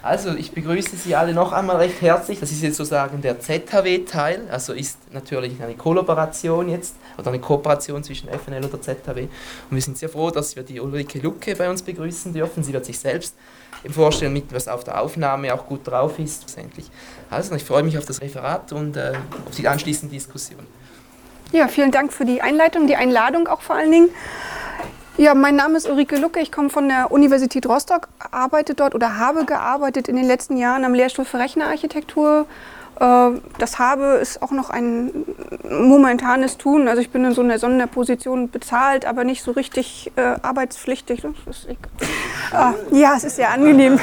Also, ich begrüße Sie alle noch einmal recht herzlich. Das ist jetzt sozusagen der ZHW-Teil, also ist natürlich eine Kollaboration jetzt, oder eine Kooperation zwischen FNL und der ZHW. Und wir sind sehr froh, dass wir die Ulrike Lucke bei uns begrüßen dürfen. Sie wird sich selbst vorstellen, mit was auf der Aufnahme auch gut drauf ist, schlussendlich. Also, ich freue mich auf das Referat und auf die anschließende Diskussion. Ja, vielen Dank für die Einleitung, die Einladung auch vor allen Dingen. Ja, mein Name ist Ulrike Lucke, ich komme von der Universität Rostock, arbeite dort oder habe gearbeitet in den letzten Jahren am Lehrstuhl für Rechnerarchitektur. Das habe ist auch noch ein momentanes Tun, also ich bin in so einer Sonderposition bezahlt, aber nicht so richtig arbeitspflichtig. Ja, es ist sehr angenehm.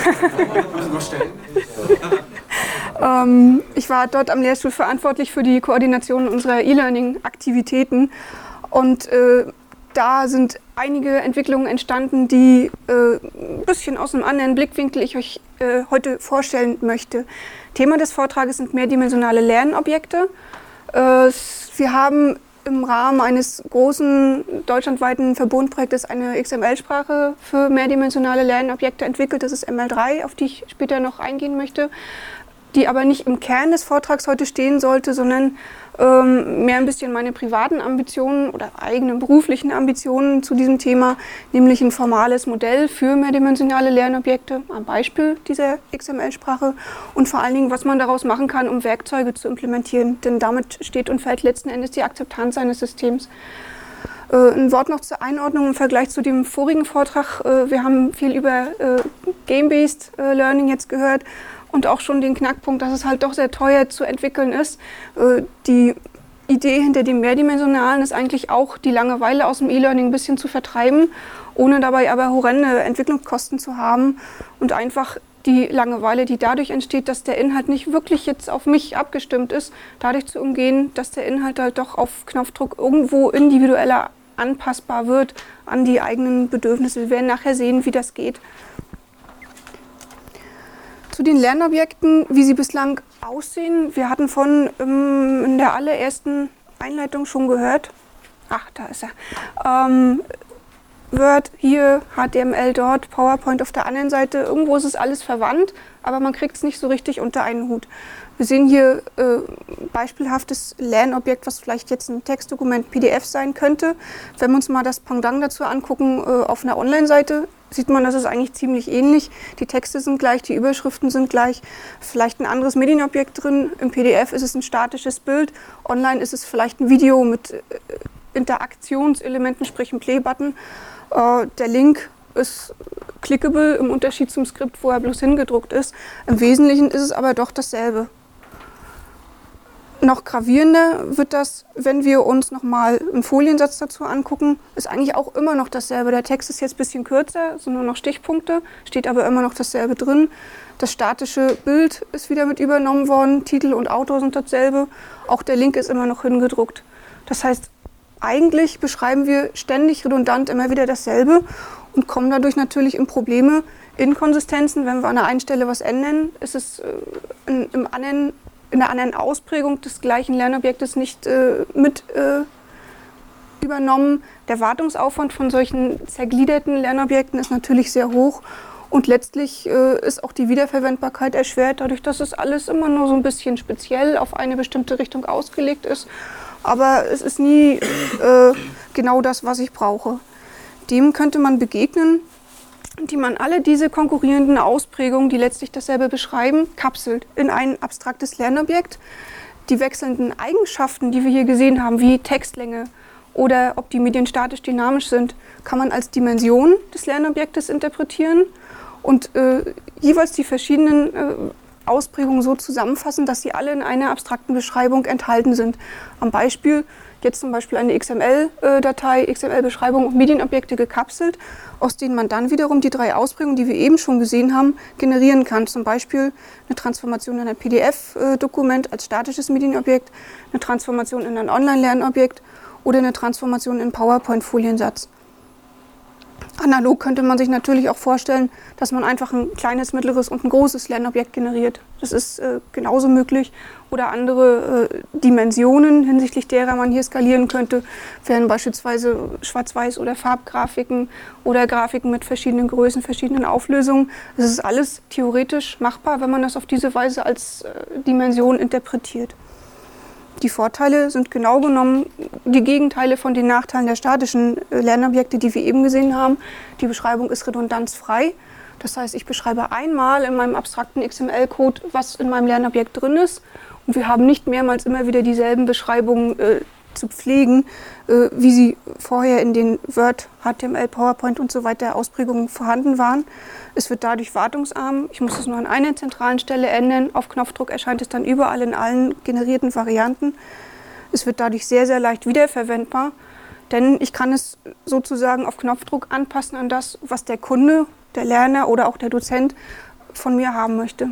Ich war dort am Lehrstuhl verantwortlich für die Koordination unserer E-Learning-Aktivitäten und da sind einige Entwicklungen entstanden, die ein bisschen aus einem anderen Blickwinkel ich euch heute vorstellen möchte. Thema des Vortrages sind mehrdimensionale Lernobjekte. Wir haben im Rahmen eines großen deutschlandweiten Verbundprojektes eine XML-Sprache für mehrdimensionale Lernobjekte entwickelt. Das ist ML3, auf die ich später noch eingehen möchte, die aber nicht im Kern des Vortrags heute stehen sollte, sondern mehr ein bisschen meine privaten Ambitionen oder eigenen beruflichen Ambitionen zu diesem Thema, nämlich ein formales Modell für mehrdimensionale Lernobjekte, am Beispiel dieser XML-Sprache und vor allen Dingen, was man daraus machen kann, um Werkzeuge zu implementieren, denn damit steht und fällt letzten Endes die Akzeptanz eines Systems. Ein Wort noch zur Einordnung im Vergleich zu dem vorigen Vortrag. Wir haben viel über Game-Based Learning jetzt gehört. Und auch schon den Knackpunkt, dass es halt doch sehr teuer zu entwickeln ist. Die Idee hinter dem Mehrdimensionalen ist eigentlich auch, die Langeweile aus dem E-Learning ein bisschen zu vertreiben, ohne dabei aber horrende Entwicklungskosten zu haben und einfach die Langeweile, die dadurch entsteht, dass der Inhalt nicht wirklich jetzt auf mich abgestimmt ist, dadurch zu umgehen, dass der Inhalt halt doch auf Knopfdruck irgendwo individueller anpassbar wird an die eigenen Bedürfnisse. Wir werden nachher sehen, wie das geht. Zu den Lernobjekten, wie sie bislang aussehen. Wir hatten in der allerersten Einleitung schon gehört. Ach, da ist er. Word hier, HTML dort, PowerPoint auf der anderen Seite. Irgendwo ist es alles verwandt, aber man kriegt es nicht so richtig unter einen Hut. Wir sehen hier beispielhaftes Lernobjekt, was vielleicht jetzt ein Textdokument PDF sein könnte. Wenn wir uns mal das Pendant dazu angucken auf einer Online-Seite, sieht man, das ist eigentlich ziemlich ähnlich. Die Texte sind gleich, die Überschriften sind gleich, vielleicht ein anderes Medienobjekt drin. Im PDF ist es ein statisches Bild, online ist es vielleicht ein Video mit Interaktionselementen, sprich ein Play-Button. Der Link ist clickable im Unterschied zum Skript, wo er bloß hingedruckt ist. Im Wesentlichen ist es aber doch dasselbe. Noch gravierender wird das, wenn wir uns nochmal einen Foliensatz dazu angucken, ist eigentlich auch immer noch dasselbe. Der Text ist jetzt ein bisschen kürzer, sind nur noch Stichpunkte, steht aber immer noch dasselbe drin. Das statische Bild ist wieder mit übernommen worden, Titel und Autor sind dasselbe, auch der Link ist immer noch hingedruckt. Das heißt, eigentlich beschreiben wir ständig redundant immer wieder dasselbe und kommen dadurch natürlich in Probleme, Inkonsistenzen. Wenn wir an der einen Stelle was ändern, ist es in der anderen Ausprägung des gleichen Lernobjektes nicht mit übernommen. Der Wartungsaufwand von solchen zergliederten Lernobjekten ist natürlich sehr hoch und letztlich ist auch die Wiederverwendbarkeit erschwert, dadurch, dass es alles immer nur so ein bisschen speziell auf eine bestimmte Richtung ausgelegt ist. Aber es ist nie genau das, was ich brauche. Dem könnte man begegnen, indem man alle diese konkurrierenden Ausprägungen, die letztlich dasselbe beschreiben, kapselt in ein abstraktes Lernobjekt. Die wechselnden Eigenschaften, die wir hier gesehen haben, wie Textlänge oder ob die Medien statisch dynamisch sind, kann man als Dimension des Lernobjektes interpretieren und jeweils die verschiedenen Ausprägungen so zusammenfassen, dass sie alle in einer abstrakten Beschreibung enthalten sind. Am Beispiel, jetzt zum Beispiel eine XML-Datei, XML-Beschreibung und Medienobjekte gekapselt, aus denen man dann wiederum die 3 Ausprägungen, die wir eben schon gesehen haben, generieren kann. Zum Beispiel eine Transformation in ein PDF-Dokument als statisches Medienobjekt, eine Transformation in ein Online-Lernobjekt oder eine Transformation in einen PowerPoint-Foliensatz. Analog könnte man sich natürlich auch vorstellen, dass man einfach ein kleines, mittleres und ein großes Lernobjekt generiert. Das ist genauso möglich. Oder andere Dimensionen, hinsichtlich derer man hier skalieren könnte, wären beispielsweise Schwarz-Weiß- oder Farbgrafiken oder Grafiken mit verschiedenen Größen, verschiedenen Auflösungen. Das ist alles theoretisch machbar, wenn man das auf diese Weise als Dimension interpretiert. Die Vorteile sind genau genommen die Gegenteile von den Nachteilen der statischen Lernobjekte, die wir eben gesehen haben. Die Beschreibung ist redundanzfrei. Das heißt, ich beschreibe einmal in meinem abstrakten XML-Code, was in meinem Lernobjekt drin ist. Und wir haben nicht mehrmals immer wieder dieselben Beschreibungen zu pflegen, wie sie vorher in den Word, HTML, PowerPoint und so weiter Ausprägungen vorhanden waren. Es wird dadurch wartungsarm. Ich muss es nur an einer zentralen Stelle ändern. Auf Knopfdruck erscheint es dann überall in allen generierten Varianten. Es wird dadurch sehr, sehr leicht wiederverwendbar, denn ich kann es sozusagen auf Knopfdruck anpassen an das, was der Kunde, der Lerner oder auch der Dozent von mir haben möchte.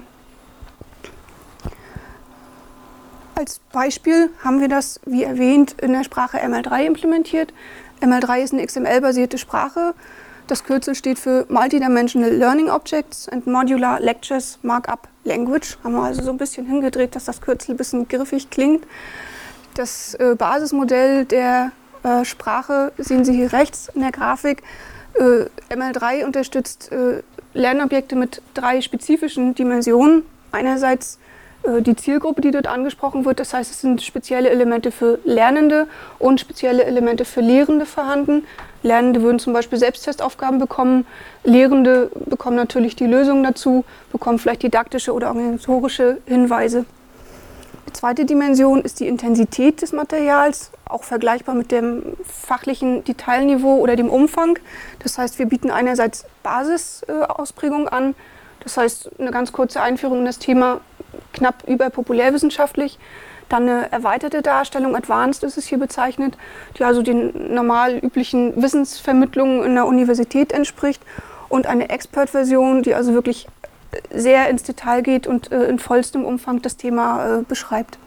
Als Beispiel haben wir das, wie erwähnt, in der Sprache ML3 implementiert. ML3 ist eine XML-basierte Sprache. Das Kürzel steht für Multidimensional Learning Objects and Modular Lectures Markup Language. Haben wir also so ein bisschen hingedreht, dass das Kürzel ein bisschen griffig klingt. Das Basismodell der Sprache sehen Sie hier rechts in der Grafik. ML3 unterstützt Lernobjekte mit 3 spezifischen Dimensionen. Einerseits die Zielgruppe, die dort angesprochen wird. Das heißt, es sind spezielle Elemente für Lernende und spezielle Elemente für Lehrende vorhanden. Lernende würden zum Beispiel Selbsttestaufgaben bekommen. Lehrende bekommen natürlich die Lösungen dazu, bekommen vielleicht didaktische oder organisatorische Hinweise. Die zweite Dimension ist die Intensität des Materials, auch vergleichbar mit dem fachlichen Detailniveau oder dem Umfang. Das heißt, wir bieten einerseits Basisausprägung an. Das heißt, eine ganz kurze Einführung in das Thema, knapp über populärwissenschaftlich. Dann eine erweiterte Darstellung, Advanced ist es hier bezeichnet, die also den normal üblichen Wissensvermittlungen in der Universität entspricht. Und eine Expert-Version, die also wirklich sehr ins Detail geht und in vollstem Umfang das Thema beschreibt.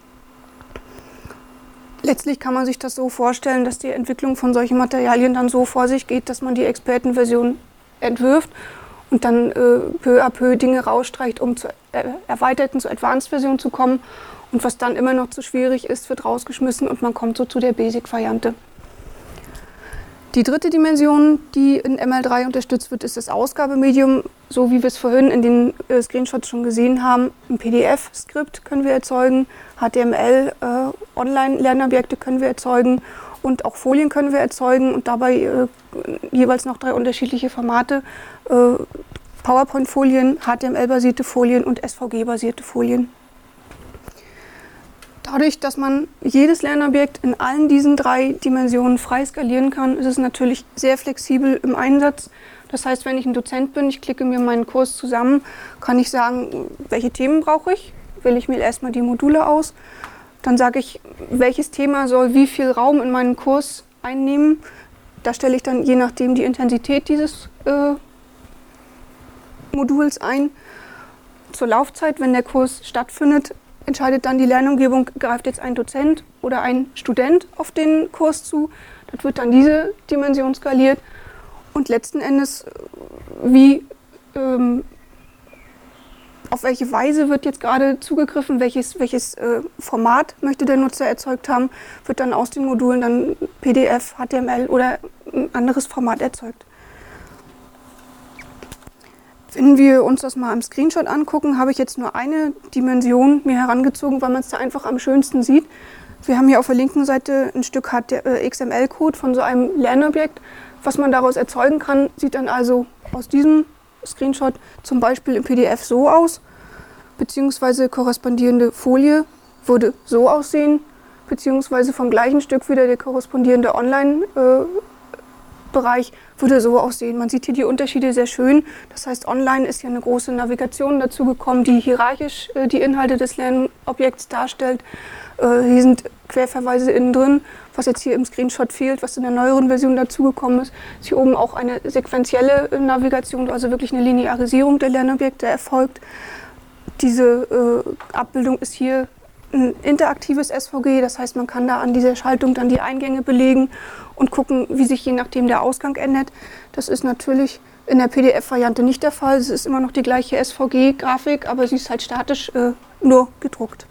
Letztlich kann man sich das so vorstellen, dass die Entwicklung von solchen Materialien dann so vor sich geht, dass man die Expertenversion entwirft und dann peu à peu Dinge rausstreicht, um zur erweiterten, zur Advanced-Version zu kommen. Und was dann immer noch zu schwierig ist, wird rausgeschmissen und man kommt so zu der Basic-Variante. Die dritte Dimension, die in ML3 unterstützt wird, ist das Ausgabemedium. So wie wir es vorhin in den Screenshots schon gesehen haben, ein PDF-Skript können wir erzeugen, HTML, Online-Lernobjekte können wir erzeugen und auch Folien können wir erzeugen und dabei jeweils noch 3 unterschiedliche Formate, PowerPoint-Folien, HTML-basierte Folien und SVG-basierte Folien. Dadurch, dass man jedes Lernobjekt in allen diesen 3 Dimensionen frei skalieren kann, ist es natürlich sehr flexibel im Einsatz. Das heißt, wenn ich ein Dozent bin, ich klicke mir meinen Kurs zusammen, kann ich sagen, welche Themen brauche ich, wähle ich mir erstmal die Module aus. Dann sage ich, welches Thema soll wie viel Raum in meinen Kurs einnehmen. Da stelle ich dann je nachdem die Intensität dieses Moduls ein. Zur Laufzeit, wenn der Kurs stattfindet, entscheidet dann die Lernumgebung, greift jetzt ein Dozent oder ein Student auf den Kurs zu. Dann wird dann diese Dimension skaliert. Und letzten Endes, auf welche Weise wird jetzt gerade zugegriffen, welches Format möchte der Nutzer erzeugt haben, wird dann aus den Modulen dann PDF, HTML oder ein anderes Format erzeugt. Wenn wir uns das mal im Screenshot angucken, habe ich jetzt nur eine Dimension mir herangezogen, weil man es da einfach am schönsten sieht. Wir haben hier auf der linken Seite ein Stück XML-Code von so einem Lernobjekt. Was man daraus erzeugen kann, sieht dann also aus diesem Screenshot zum Beispiel im PDF so aus, beziehungsweise korrespondierende Folie würde so aussehen, beziehungsweise vom gleichen Stück wieder der korrespondierende Online-Bereich würde so aussehen. Man sieht hier die Unterschiede sehr schön. Das heißt, online ist ja eine große Navigation dazu gekommen, die hierarchisch die Inhalte des Lernobjekts darstellt. Hier sind Querverweise innen drin, was jetzt hier im Screenshot fehlt, was in der neueren Version dazugekommen ist. Ist hier oben auch eine sequentielle Navigation, also wirklich eine Linearisierung der Lernobjekte erfolgt. Diese Abbildung ist hier ein interaktives SVG, das heißt, man kann da an dieser Schaltung dann die Eingänge belegen und gucken, wie sich je nachdem der Ausgang ändert. Das ist natürlich in der PDF-Variante nicht der Fall. Es ist immer noch die gleiche SVG-Grafik, aber sie ist halt statisch nur gedruckt.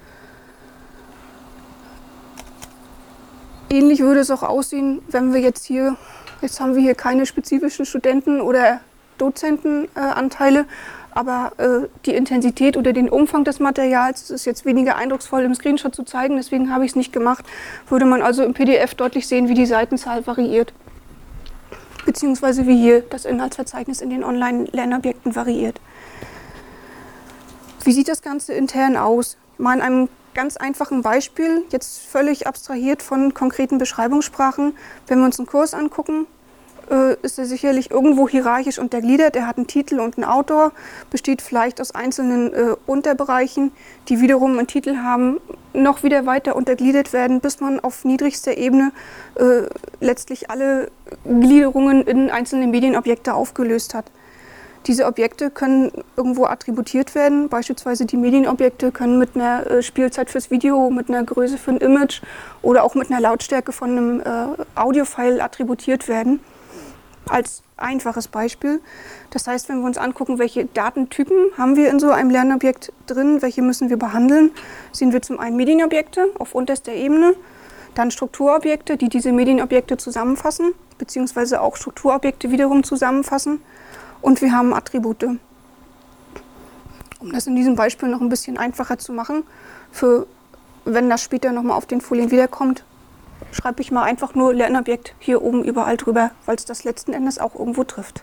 Ähnlich würde es auch aussehen, wenn wir jetzt haben wir hier keine spezifischen Studenten- oder Dozentenanteile, aber die Intensität oder den Umfang des Materials ist jetzt weniger eindrucksvoll im Screenshot zu zeigen, deswegen habe ich es nicht gemacht. Würde man also im PDF deutlich sehen, wie die Seitenzahl variiert, beziehungsweise wie hier das Inhaltsverzeichnis in den Online-Lernobjekten variiert. Wie sieht das Ganze intern aus? Mal in einem ganz einfachen Beispiel, jetzt völlig abstrahiert von konkreten Beschreibungssprachen. Wenn wir uns einen Kurs angucken, ist er sicherlich irgendwo hierarchisch untergliedert. Er hat einen Titel und einen Autor, besteht vielleicht aus einzelnen Unterbereichen, die wiederum einen Titel haben, noch wieder weiter untergliedert werden, bis man auf niedrigster Ebene letztlich alle Gliederungen in einzelne Medienobjekte aufgelöst hat. Diese Objekte können irgendwo attributiert werden, beispielsweise die Medienobjekte können mit einer Spielzeit fürs Video, mit einer Größe für ein Image oder auch mit einer Lautstärke von einem Audiofile attributiert werden, als einfaches Beispiel. Das heißt, wenn wir uns angucken, welche Datentypen haben wir in so einem Lernobjekt drin, welche müssen wir behandeln, sehen wir zum einen Medienobjekte auf unterster Ebene, dann Strukturobjekte, die diese Medienobjekte zusammenfassen, beziehungsweise auch Strukturobjekte wiederum zusammenfassen. Und wir haben Attribute. Um das in diesem Beispiel noch ein bisschen einfacher zu machen, wenn das später nochmal auf den Folien wiederkommt, schreibe ich mal einfach nur Lernobjekt hier oben überall drüber, weil es das letzten Endes auch irgendwo trifft.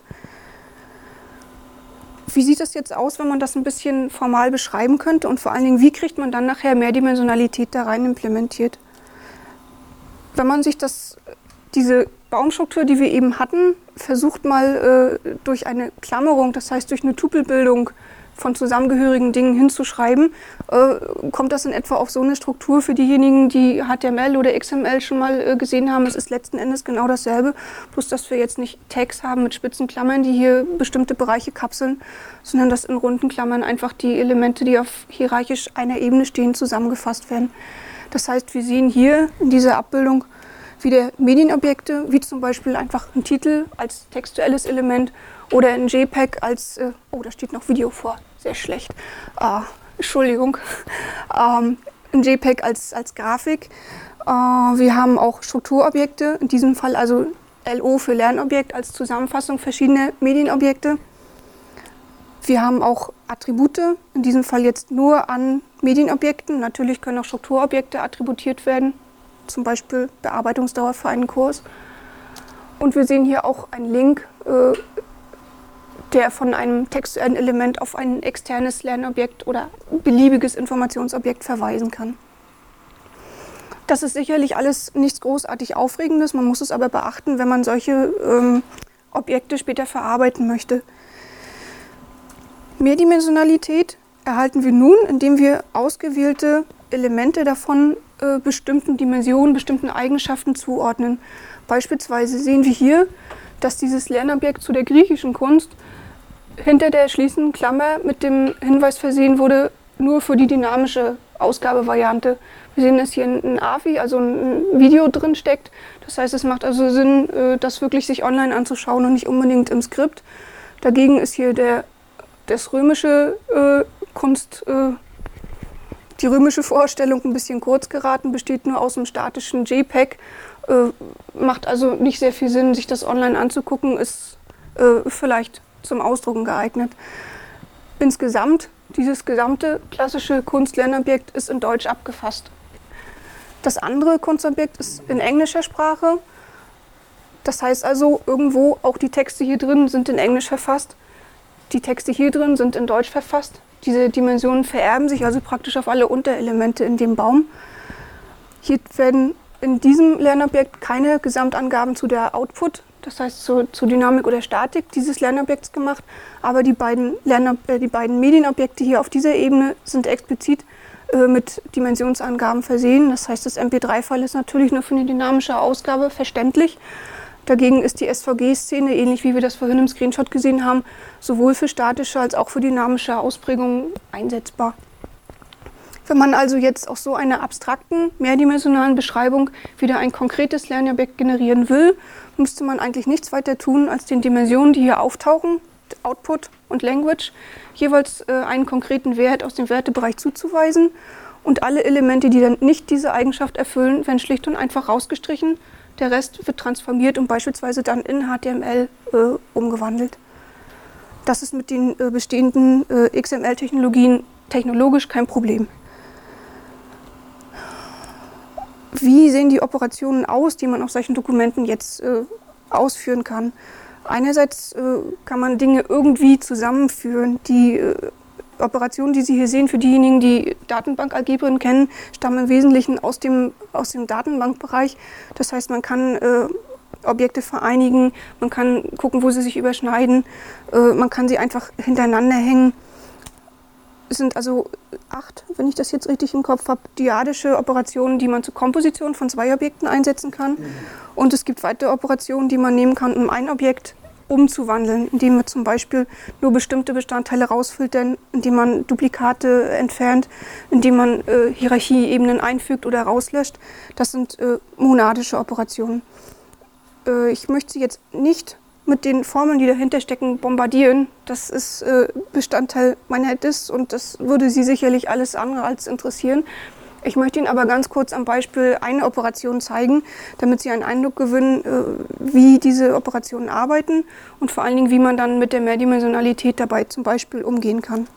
Wie sieht das jetzt aus, wenn man das ein bisschen formal beschreiben könnte und vor allen Dingen, wie kriegt man dann nachher Mehrdimensionalität da rein implementiert? Wenn man sich diese Baumstruktur, die wir eben hatten, versucht mal durch eine Klammerung, das heißt durch eine Tupelbildung von zusammengehörigen Dingen hinzuschreiben, kommt das in etwa auf so eine Struktur für diejenigen, die HTML oder XML schon mal gesehen haben. Es ist letzten Endes genau dasselbe, bloß dass wir jetzt nicht Tags haben mit spitzen Klammern, die hier bestimmte Bereiche kapseln, sondern dass in runden Klammern einfach die Elemente, die auf hierarchisch einer Ebene stehen, zusammengefasst werden. Das heißt, wir sehen hier in dieser Abbildung wieder Medienobjekte, wie zum Beispiel einfach ein Titel als textuelles Element oder ein JPEG als, da steht noch Video vor, sehr schlecht, Entschuldigung, ein JPEG als Grafik. Wir haben auch Strukturobjekte, in diesem Fall also LO für Lernobjekt als Zusammenfassung verschiedener Medienobjekte. Wir haben auch Attribute, in diesem Fall jetzt nur an Medienobjekten. Natürlich können auch Strukturobjekte attributiert werden, zum Beispiel Bearbeitungsdauer für einen Kurs. Und wir sehen hier auch einen Link, der von einem textuellen Element auf ein externes Lernobjekt oder beliebiges Informationsobjekt verweisen kann. Das ist sicherlich alles nichts großartig Aufregendes, man muss es aber beachten, wenn man solche Objekte später verarbeiten möchte. Mehrdimensionalität erhalten wir nun, indem wir ausgewählte Elemente davon bestimmten Dimensionen, bestimmten Eigenschaften zuordnen. Beispielsweise sehen wir hier, dass dieses Lernobjekt zu der griechischen Kunst hinter der schließenden Klammer mit dem Hinweis versehen wurde, nur für die dynamische Ausgabevariante. Wir sehen, dass hier ein AVI, also ein Video drin steckt. Das heißt, es macht also Sinn, das wirklich sich online anzuschauen und nicht unbedingt im Skript. Dagegen ist hier das römische die römische Vorstellung ein bisschen kurz geraten, besteht nur aus einem statischen JPEG, macht also nicht sehr viel Sinn, sich das online anzugucken, ist vielleicht zum Ausdrucken geeignet. Insgesamt, dieses gesamte klassische Kunstlernobjekt ist in Deutsch abgefasst. Das andere Kunstobjekt ist in englischer Sprache, das heißt also irgendwo auch die Texte hier drin sind in Englisch verfasst, die Texte hier drin sind in Deutsch verfasst. Diese Dimensionen vererben sich also praktisch auf alle Unterelemente in dem Baum. Hier werden in diesem Lernobjekt keine Gesamtangaben zu der Output, das heißt zur Dynamik oder Statik dieses Lernobjekts gemacht, aber die beiden Medienobjekte hier auf dieser Ebene sind explizit mit Dimensionsangaben versehen. Das heißt, das MP3-File ist natürlich nur für eine dynamische Ausgabe verständlich. Dagegen ist die SVG-Szene, ähnlich wie wir das vorhin im Screenshot gesehen haben, sowohl für statische als auch für dynamische Ausprägungen einsetzbar. Wenn man also jetzt aus so einer abstrakten, mehrdimensionalen Beschreibung wieder ein konkretes Lernobjekt generieren will, müsste man eigentlich nichts weiter tun, als den Dimensionen, die hier auftauchen, Output und Language, jeweils einen konkreten Wert aus dem Wertebereich zuzuweisen. Und alle Elemente, die dann nicht diese Eigenschaft erfüllen, werden schlicht und einfach rausgestrichen. Der Rest wird transformiert und beispielsweise dann in HTML umgewandelt. Das ist mit den bestehenden XML-Technologien technologisch kein Problem. Wie sehen die Operationen aus, die man auf solchen Dokumenten jetzt ausführen kann? Einerseits kann man Dinge irgendwie zusammenführen. Die Operationen, die Sie hier sehen, für diejenigen, die Datenbankalgebren kennen, stammen im Wesentlichen aus dem Datenbankbereich. Das heißt, man kann Objekte vereinigen, man kann gucken, wo sie sich überschneiden, man kann sie einfach hintereinander hängen. Es sind also 8, wenn ich das jetzt richtig im Kopf habe, dyadische Operationen, die man zur Komposition von 2 Objekten einsetzen kann. Und es gibt weitere Operationen, die man nehmen kann, um ein Objekt umzuwandeln, indem wir zum Beispiel nur bestimmte Bestandteile rausfiltern, indem man Duplikate entfernt, indem man Hierarchieebenen einfügt oder rauslöscht. Das sind monadische Operationen. Ich möchte Sie jetzt nicht mit den Formeln, die dahinter stecken, bombardieren. Das ist Bestandteil meiner DIS und das würde Sie sicherlich alles andere als interessieren. Ich möchte Ihnen aber ganz kurz am Beispiel eine Operation zeigen, damit Sie einen Eindruck gewinnen, wie diese Operationen arbeiten und vor allen Dingen, wie man dann mit der Mehrdimensionalität dabei zum Beispiel umgehen kann.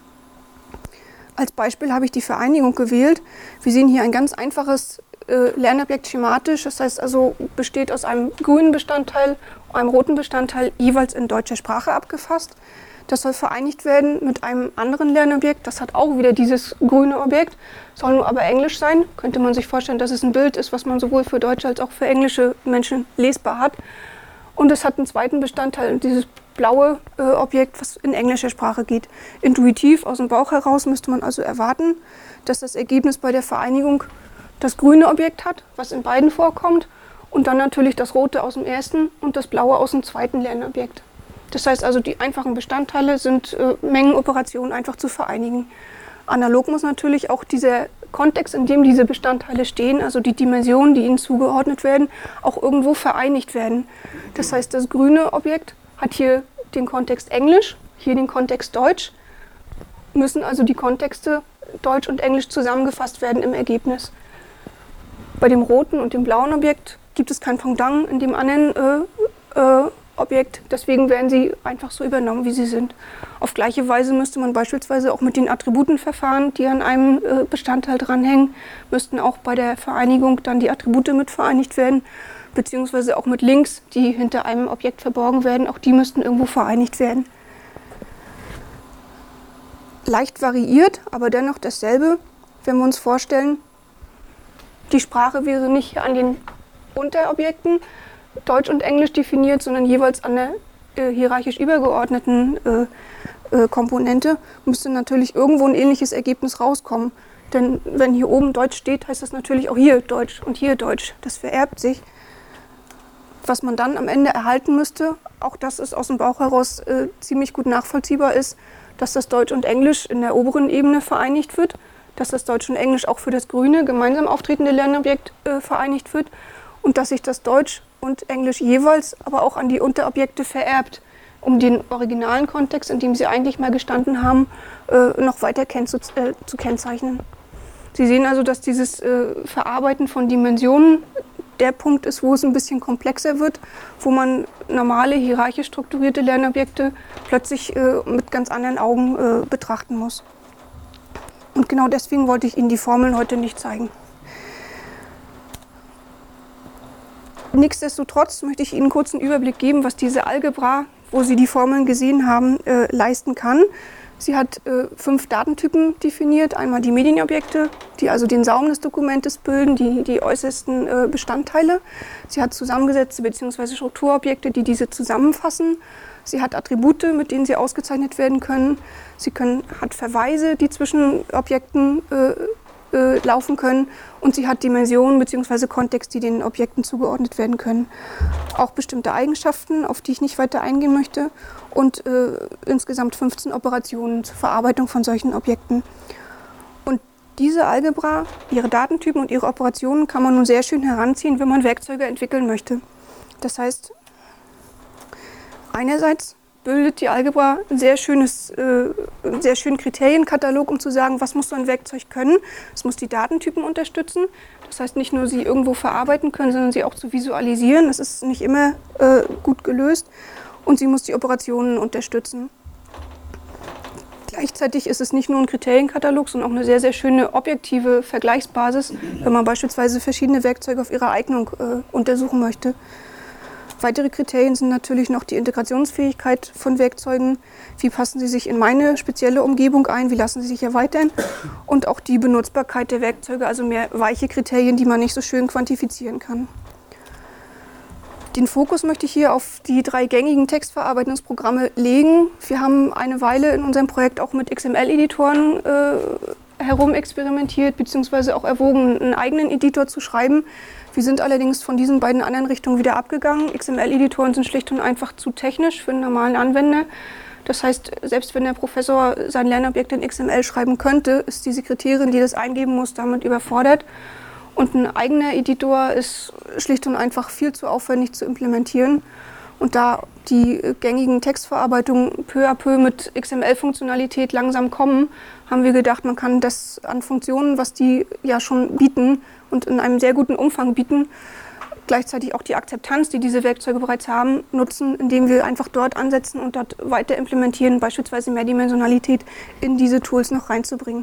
Als Beispiel habe ich die Vereinigung gewählt. Wir sehen hier ein ganz einfaches Lernobjekt schematisch, das heißt also besteht aus einem grünen Bestandteil und einem roten Bestandteil, jeweils in deutscher Sprache abgefasst. Das soll vereinigt werden mit einem anderen Lernobjekt, das hat auch wieder dieses grüne Objekt, soll nur aber Englisch sein. Könnte man sich vorstellen, dass es ein Bild ist, was man sowohl für deutsche als auch für englische Menschen lesbar hat. Und es hat einen zweiten Bestandteil, dieses blaue Objekt, was in englischer Sprache geht. Intuitiv aus dem Bauch heraus müsste man also erwarten, dass das Ergebnis bei der Vereinigung das grüne Objekt hat, was in beiden vorkommt, und dann natürlich das rote aus dem ersten und das blaue aus dem zweiten Lernobjekt. Das heißt also, die einfachen Bestandteile sind Mengenoperationen einfach zu vereinigen. Analog muss natürlich auch dieser Kontext, in dem diese Bestandteile stehen, also die Dimensionen, die ihnen zugeordnet werden, auch irgendwo vereinigt werden. Das heißt, das grüne Objekt hat hier den Kontext Englisch, hier den Kontext Deutsch, müssen also die Kontexte Deutsch und Englisch zusammengefasst werden im Ergebnis. Bei dem roten und dem blauen Objekt gibt es kein Pendant in dem anderen Objekt, deswegen werden sie einfach so übernommen, wie sie sind. Auf gleiche Weise müsste man beispielsweise auch mit den Attributen verfahren, die an einem Bestandteil dranhängen, müssten auch bei der Vereinigung dann die Attribute mit vereinigt werden, beziehungsweise auch mit Links, die hinter einem Objekt verborgen werden, auch die müssten irgendwo vereinigt werden. Leicht variiert, aber dennoch dasselbe, wenn wir uns vorstellen, die Sprache wäre nicht an den Unterobjekten Deutsch und Englisch definiert, sondern jeweils an der hierarchisch übergeordneten Komponente, müsste natürlich irgendwo ein ähnliches Ergebnis rauskommen. Denn wenn hier oben Deutsch steht, heißt das natürlich auch hier Deutsch und hier Deutsch. Das vererbt sich. Was man dann am Ende erhalten müsste, auch das ist aus dem Bauch heraus ziemlich gut nachvollziehbar ist, dass das Deutsch und Englisch in der oberen Ebene vereinigt wird, dass das Deutsch und Englisch auch für das grüne gemeinsam auftretende Lernobjekt vereinigt wird und dass sich das Deutsch und Englisch jeweils aber auch an die Unterobjekte vererbt, um den originalen Kontext, in dem sie eigentlich mal gestanden haben, noch weiter zu kennzeichnen. Sie sehen also, dass dieses Verarbeiten von Dimensionen der Punkt ist, wo es ein bisschen komplexer wird, wo man normale, hierarchisch strukturierte Lernobjekte plötzlich mit ganz anderen Augen betrachten muss. Und genau deswegen wollte ich Ihnen die Formeln heute nicht zeigen. Nichtsdestotrotz möchte ich Ihnen kurz einen Überblick geben, was diese Algebra, wo Sie die Formeln gesehen haben, leisten kann. Sie hat 5 Datentypen definiert. Einmal die Medienobjekte, die also den Saum des Dokumentes bilden, die äußersten Bestandteile. Sie hat zusammengesetzte bzw. Strukturobjekte, die diese zusammenfassen. Sie hat Attribute, mit denen sie ausgezeichnet werden können. Sie hat Verweise, die zwischen Objekten laufen können. Und sie hat Dimensionen bzw. Kontext, die den Objekten zugeordnet werden können. Auch bestimmte Eigenschaften, auf die ich nicht weiter eingehen möchte. Und insgesamt 15 Operationen zur Verarbeitung von solchen Objekten. Und diese Algebra, ihre Datentypen und ihre Operationen kann man nun sehr schön heranziehen, wenn man Werkzeuge entwickeln möchte. Das heißt, einerseits bildet die Algebra einen sehr schönen Kriterienkatalog, um zu sagen, was muss so ein Werkzeug können. Es muss die Datentypen unterstützen. Das heißt, nicht nur sie irgendwo verarbeiten können, sondern sie auch zu visualisieren. Das ist nicht immer gut gelöst. Und sie muss die Operationen unterstützen. Gleichzeitig ist es nicht nur ein Kriterienkatalog, sondern auch eine sehr, sehr schöne objektive Vergleichsbasis, wenn man beispielsweise verschiedene Werkzeuge auf ihre Eignung untersuchen möchte. Weitere Kriterien sind natürlich noch die Integrationsfähigkeit von Werkzeugen. Wie passen sie sich in meine spezielle Umgebung ein? Wie lassen sie sich erweitern? Und auch die Benutzbarkeit der Werkzeuge, also mehr weiche Kriterien, die man nicht so schön quantifizieren kann. Den Fokus möchte ich hier auf die 3 gängigen Textverarbeitungsprogramme legen. Wir haben eine Weile in unserem Projekt auch mit XML-Editoren herumexperimentiert, beziehungsweise auch erwogen, einen eigenen Editor zu schreiben. Wir sind allerdings von diesen beiden anderen Richtungen wieder abgegangen. XML-Editoren sind schlicht und einfach zu technisch für einen normalen Anwender. Das heißt, selbst wenn der Professor sein Lernobjekt in XML schreiben könnte, ist die Sekretärin, die das eingeben muss, damit überfordert. Und ein eigener Editor ist schlicht und einfach viel zu aufwendig zu implementieren. Und da die gängigen Textverarbeitungen peu à peu mit XML-Funktionalität langsam kommen, haben wir gedacht, man kann das an Funktionen, was die ja schon bieten und in einem sehr guten Umfang bieten, gleichzeitig auch die Akzeptanz, die diese Werkzeuge bereits haben, nutzen, indem wir einfach dort ansetzen und dort weiter implementieren, beispielsweise Mehrdimensionalität in diese Tools noch reinzubringen.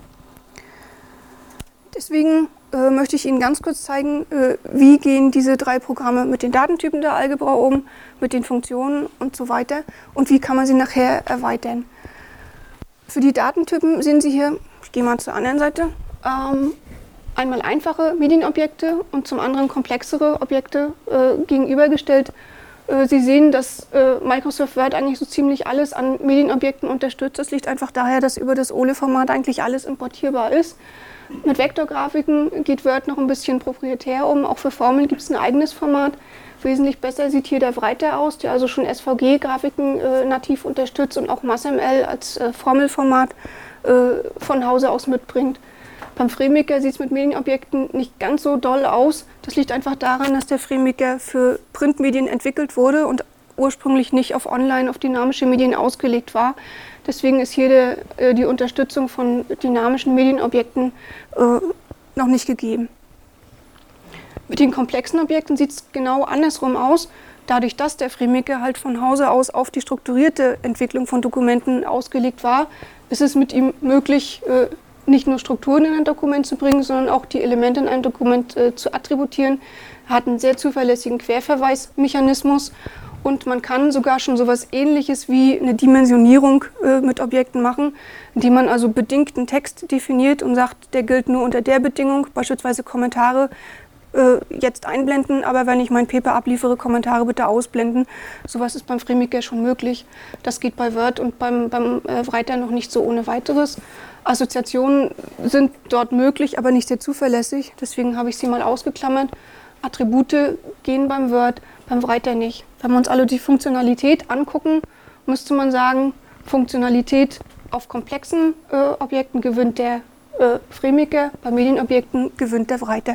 Deswegen möchte ich Ihnen ganz kurz zeigen, wie gehen diese 3 Programme mit den Datentypen der Algebra um, mit den Funktionen und so weiter und wie kann man sie nachher erweitern. Für die Datentypen sehen Sie hier, ich gehe mal zur anderen Seite, einmal einfache Medienobjekte und zum anderen komplexere Objekte gegenübergestellt. Sie sehen, dass Microsoft Word eigentlich so ziemlich alles an Medienobjekten unterstützt. Das liegt einfach daher, dass über das OLE-Format eigentlich alles importierbar ist. Mit Vektorgrafiken geht Word noch ein bisschen proprietär um. Auch für Formeln gibt es ein eigenes Format. Wesentlich besser sieht hier der Writer aus, der also schon SVG-Grafiken nativ unterstützt und auch MassML als Formelformat von Hause aus mitbringt. Beim FrameMaker sieht es mit Medienobjekten nicht ganz so doll aus. Das liegt einfach daran, dass der FrameMaker für Printmedien entwickelt wurde und ursprünglich nicht auf Online, auf dynamische Medien ausgelegt war. Deswegen ist hier die Unterstützung von dynamischen Medienobjekten noch nicht gegeben. Mit den komplexen Objekten sieht es genau andersrum aus. Dadurch, dass der FrameMaker halt von Hause aus auf die strukturierte Entwicklung von Dokumenten ausgelegt war, ist es mit ihm möglich, nicht nur Strukturen in ein Dokument zu bringen, sondern auch die Elemente in einem Dokument zu attributieren. Er hat einen sehr zuverlässigen Querverweismechanismus und man kann sogar schon sowas Ähnliches wie eine Dimensionierung mit Objekten machen, indem man also bedingten Text definiert und sagt, der gilt nur unter der Bedingung, beispielsweise Kommentare jetzt einblenden, aber wenn ich mein Paper abliefere, Kommentare bitte ausblenden. Sowas ist beim FrameMaker schon möglich. Das geht bei Word und beim Writer noch nicht so ohne weiteres. Assoziationen sind dort möglich, aber nicht sehr zuverlässig. Deswegen habe ich sie mal ausgeklammert. Attribute gehen beim Word, beim Writer nicht. Wenn wir uns also die Funktionalität angucken, müsste man sagen, Funktionalität auf komplexen Objekten gewinnt der FrameMaker, bei Medienobjekten gewinnt der Writer.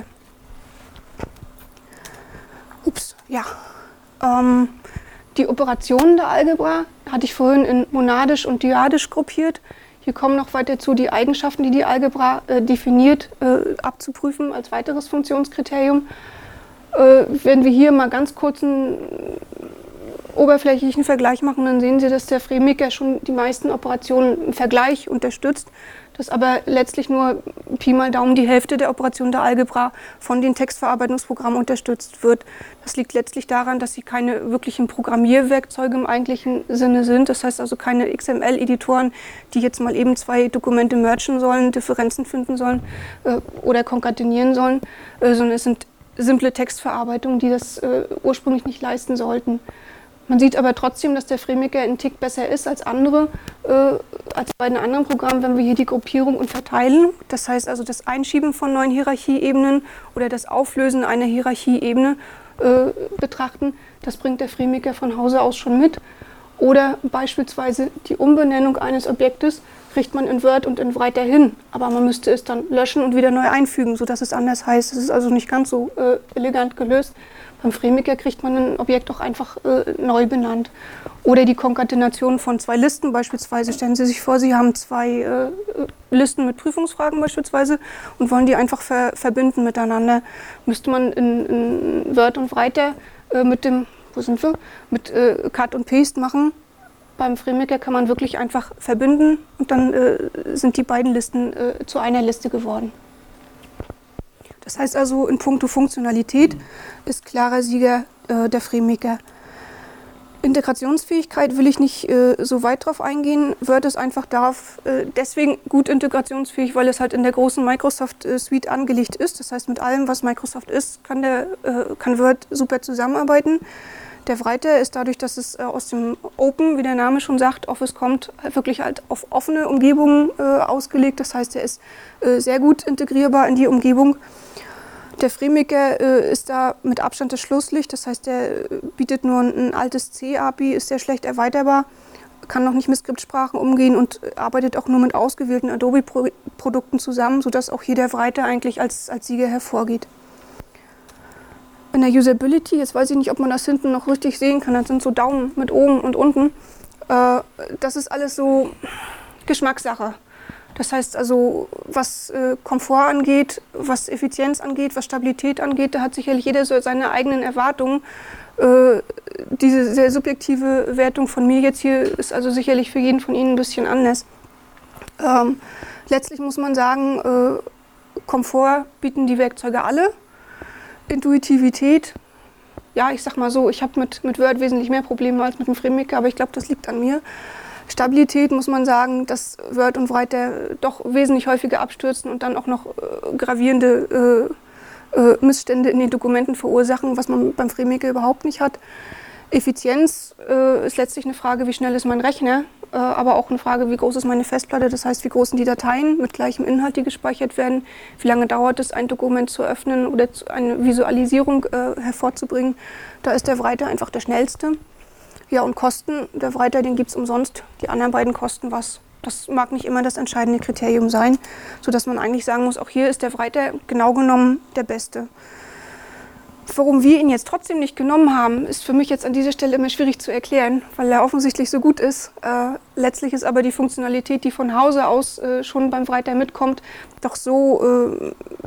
Die Operationen der Algebra hatte ich vorhin in monadisch und dyadisch gruppiert. Hier kommen noch weiter zu die Eigenschaften, die die Algebra definiert, abzuprüfen als weiteres Funktionskriterium. Wenn wir hier mal ganz kurz einen oberflächlichen Vergleich machen, dann sehen Sie, dass der FrameMaker schon die meisten Operationen im Vergleich unterstützt, dass aber letztlich nur Pi mal Daumen die Hälfte der Operationen der Algebra von den Textverarbeitungsprogrammen unterstützt wird. Das liegt letztlich daran, dass sie keine wirklichen Programmierwerkzeuge im eigentlichen Sinne sind. Das heißt also keine XML-Editoren, die jetzt mal eben 2 Dokumente mergen sollen, Differenzen finden sollen oder konkatenieren sollen, sondern es sind simple Textverarbeitungen, die das ursprünglich nicht leisten sollten. Man sieht aber trotzdem, dass der FrameMaker einen Tick besser ist als andere, als bei den anderen Programmen, wenn wir hier die Gruppierung und Verteilen, das heißt also das Einschieben von neuen Hierarchieebenen oder das Auflösen einer Hierarchieebene betrachten, das bringt der FrameMaker von Hause aus schon mit. Oder beispielsweise die Umbenennung eines Objektes kriegt man in Word und in Writer hin, aber man müsste es dann löschen und wieder neu einfügen, sodass es anders heißt. Das ist also nicht ganz so elegant gelöst. Beim FreeMaker kriegt man ein Objekt auch einfach neu benannt. Oder die Konkatenation von 2 Listen beispielsweise. Stellen Sie sich vor, Sie haben 2 Listen mit Prüfungsfragen beispielsweise und wollen die einfach verbinden miteinander. Müsste man in Word und Writer mit Cut und Paste machen. Beim FreeMaker kann man wirklich einfach verbinden und dann sind die beiden Listen zu einer Liste geworden. Das heißt also, in puncto Funktionalität ist klarer Sieger der FreeMaker. Integrationsfähigkeit will ich nicht so weit drauf eingehen. Word ist einfach deswegen gut integrationsfähig, weil es halt in der großen Microsoft Suite angelegt ist. Das heißt, mit allem, was Microsoft ist, kann Word super zusammenarbeiten. Der Writer ist dadurch, dass es aus dem Open, wie der Name schon sagt, Office kommt, wirklich halt auf offene Umgebungen ausgelegt. Das heißt, er ist sehr gut integrierbar in die Umgebung. Der FreeMaker ist da mit Abstand das Schlusslicht. Das heißt, er bietet nur ein altes C-API, ist sehr schlecht erweiterbar, kann noch nicht mit Skriptsprachen umgehen und arbeitet auch nur mit ausgewählten Adobe-Produkten zusammen, sodass auch hier der Writer eigentlich als Sieger hervorgeht. In der Usability, jetzt weiß ich nicht, ob man das hinten noch richtig sehen kann, das sind so Daumen mit oben und unten. Das ist alles so Geschmackssache. Das heißt also, was Komfort angeht, was Effizienz angeht, was Stabilität angeht, da hat sicherlich jeder so seine eigenen Erwartungen. Diese sehr subjektive Wertung von mir jetzt hier ist also sicherlich für jeden von Ihnen ein bisschen anders. Letztlich muss man sagen, Komfort bieten die Werkzeuge alle. Intuitivität, ja, ich sag mal so, ich habe mit Word wesentlich mehr Probleme als mit dem FreeMaker, aber ich glaube, das liegt an mir. Stabilität muss man sagen, dass Word und Writer doch wesentlich häufiger abstürzen und dann auch noch gravierende Missstände in den Dokumenten verursachen, was man beim FreeMaker überhaupt nicht hat. Effizienz ist letztlich eine Frage, wie schnell ist mein Rechner, aber auch eine Frage, wie groß ist meine Festplatte, das heißt, wie groß sind die Dateien mit gleichem Inhalt, die gespeichert werden, wie lange dauert es, ein Dokument zu öffnen oder eine Visualisierung hervorzubringen. Da ist der Writer einfach der schnellste. Ja, und Kosten, der Writer, den gibt es umsonst, die anderen beiden kosten was. Das mag nicht immer das entscheidende Kriterium sein, sodass man eigentlich sagen muss, auch hier ist der Writer genau genommen der Beste. Warum wir ihn jetzt trotzdem nicht genommen haben, ist für mich jetzt an dieser Stelle immer schwierig zu erklären, weil er offensichtlich so gut ist. Letztlich ist aber die Funktionalität, die von Hause aus schon beim Writer mitkommt, doch so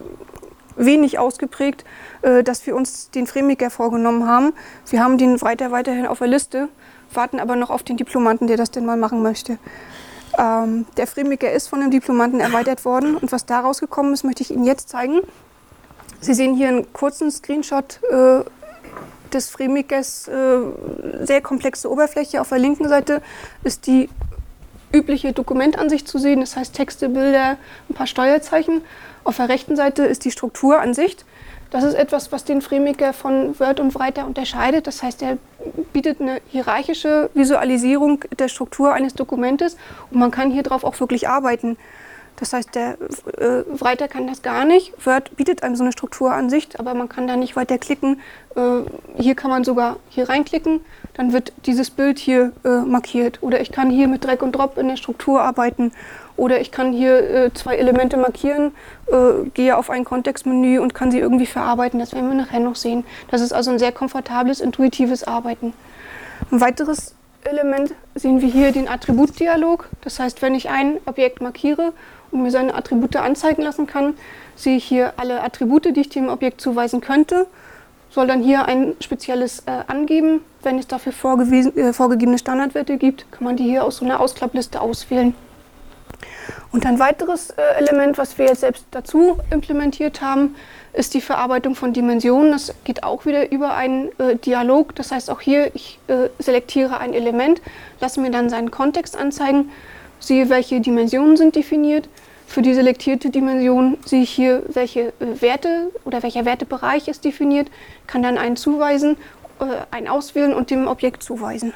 wenig ausgeprägt, dass wir uns den FreeMaker vorgenommen haben. Wir haben den Writer weiterhin auf der Liste, warten aber noch auf den Diplomanten, der das denn mal machen möchte. Der FreeMaker ist von dem Diplomanten erweitert worden und was daraus gekommen ist, möchte ich Ihnen jetzt zeigen. Sie sehen hier einen kurzen Screenshot des FreeMakers, sehr komplexe Oberfläche. Auf der linken Seite ist die übliche Dokumentansicht zu sehen, das heißt Texte, Bilder, ein paar Steuerzeichen. Auf der rechten Seite ist die Strukturansicht. Das ist etwas, was den FreeMaker von Word und Writer unterscheidet. Das heißt, er bietet eine hierarchische Visualisierung der Struktur eines Dokumentes und man kann hier drauf auch wirklich arbeiten. Das heißt, der Writer kann das gar nicht. Word bietet einem so eine Strukturansicht, aber man kann da nicht weiter klicken. Hier kann man sogar hier reinklicken, dann wird dieses Bild hier markiert. Oder ich kann hier mit Drag und Drop in der Struktur arbeiten. Oder ich kann hier 2 Elemente markieren, gehe auf ein Kontextmenü und kann sie irgendwie verarbeiten. Das werden wir nachher noch sehen. Das ist also ein sehr komfortables, intuitives Arbeiten. Ein weiteres Element sehen wir hier den Attributdialog. Das heißt, wenn ich ein Objekt markiere und mir seine Attribute anzeigen lassen kann, sehe ich hier alle Attribute, die ich dem Objekt zuweisen könnte, soll dann hier ein spezielles angeben. Wenn es dafür vorgegebene Standardwerte gibt, kann man die hier aus so einer Ausklappliste auswählen. Und ein weiteres Element, was wir jetzt selbst dazu implementiert haben, ist die Verarbeitung von Dimensionen. Das geht auch wieder über einen Dialog. Das heißt auch hier, ich selektiere ein Element, lasse mir dann seinen Kontext anzeigen, sehe, welche Dimensionen sind definiert. Für die selektierte Dimension sehe ich hier, welche Werte oder welcher Wertebereich ist definiert, kann dann einen zuweisen, einen auswählen und dem Objekt zuweisen.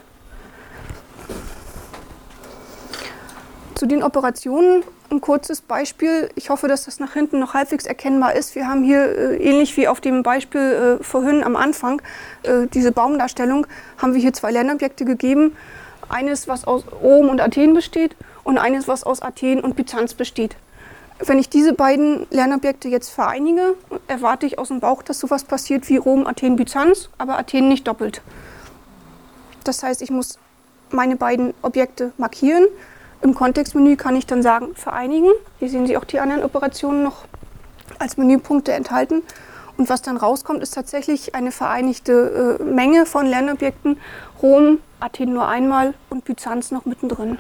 Zu den Operationen ein kurzes Beispiel. Ich hoffe, dass das nach hinten noch halbwegs erkennbar ist. Wir haben hier, ähnlich wie auf dem Beispiel vorhin am Anfang, diese Baumdarstellung, haben wir hier 2 Lernobjekte gegeben. Eines, was aus Rom und Athen besteht und eines, was aus Athen und Byzanz besteht. Wenn ich diese beiden Lernobjekte jetzt vereinige, erwarte ich aus dem Bauch, dass sowas passiert wie Rom, Athen, Byzanz, aber Athen nicht doppelt. Das heißt, ich muss meine beiden Objekte markieren. Im Kontextmenü kann ich dann sagen, vereinigen. Hier sehen Sie auch die anderen Operationen noch als Menüpunkte enthalten. Und was dann rauskommt, ist tatsächlich eine vereinigte Menge von Lernobjekten. Rom, Athen nur einmal und Byzanz noch mittendrin.